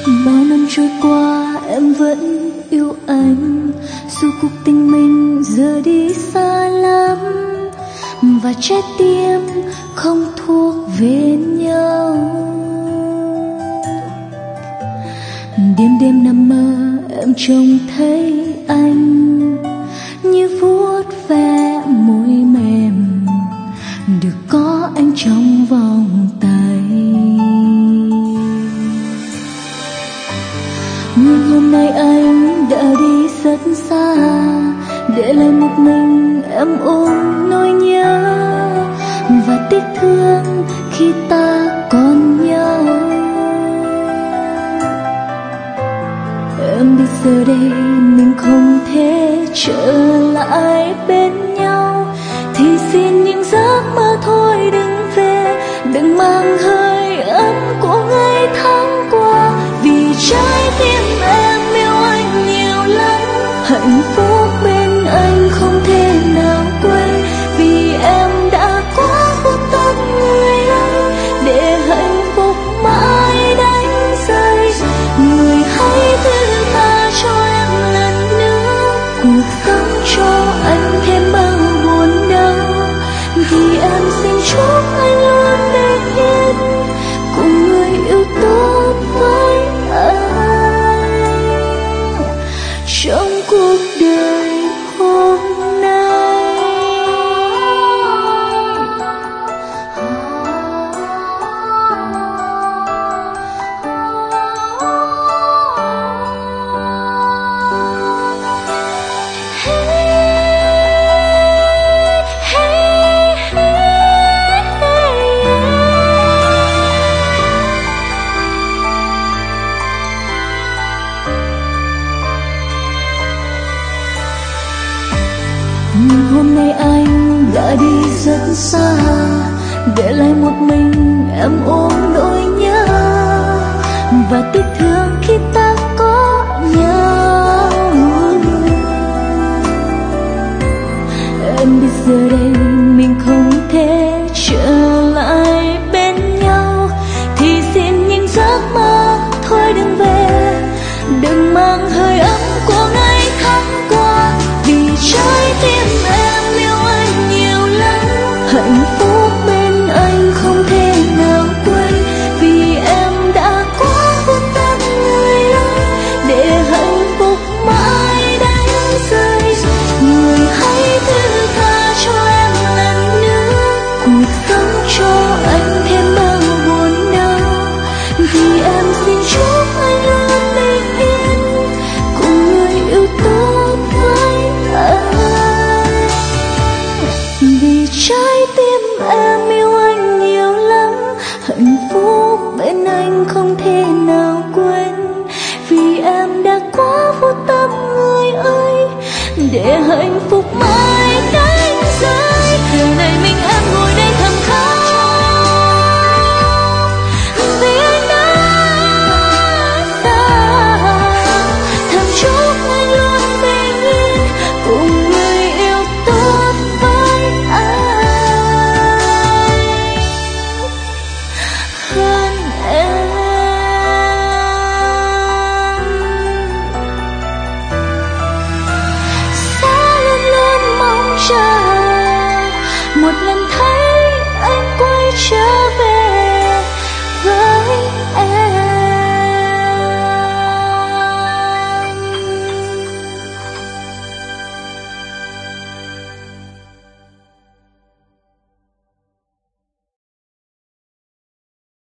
Bao năm trôi qua em vẫn yêu anh, dù cuộc tình mình giờ đi xa lắm và trái tim không thuộc về nhau. Đêm đêm nằm mơ em trông thấy anh như vuốt ve môi mềm, được có anh trong vòng tay. Nhưng hôm nay anh đã đi rất xa, để lại một mình em ôm nỗi nhớ và tiếc thương khi ta còn nhau. Em biết giờ đây mình không thể trở lại bên nhau, thì xin những giấc mơ thôi đừng về, đừng mang hơi ấm của ngày tháng qua. Vì trái tim em yêu anh nhiều lắm, hạnh phúc bên anh không thể nào quên. Vì em đã quá vô tâm người ơi, để hạnh phúc mãi đánh rơi. Người hãy thứ tha cho em lần nữa, cuộc sống cho anh thêm bao buồn đau. Vì em xin chúc anh luôn bình yên cùng người yêu tốt với anh trong cuộc đời hôm nay. Nhưng hôm nay anh đã đi rất xa, để lại một mình em ôm nỗi nhớ và tiếc thương khi ta có nhau. Em biết giờ đây mình không thể trở lại bên nhau, thì xin những giấc mơ thôi đừng về, đừng mang hơi ấm của ngày tháng qua. Vì trái tim em yêu anh nhiều lắm, hạnh phúc bên anh không thể nào quên. Vì em đã quá vô tâm người ơi, để hạnh phúc mãi đánh rơi. Người hãy thứ tha cho em lần nữa, cuộc sống cho anh thêm bao buồn đau. Vì em xin chúc anh luôn bình yên cùng người yêu tốt với anh. Vì trái tim em yêu anh nhiều lắm, hạnh phúc bên anh không thể nào quên. Vì em đã quá vô tâm người ơi, để hạnh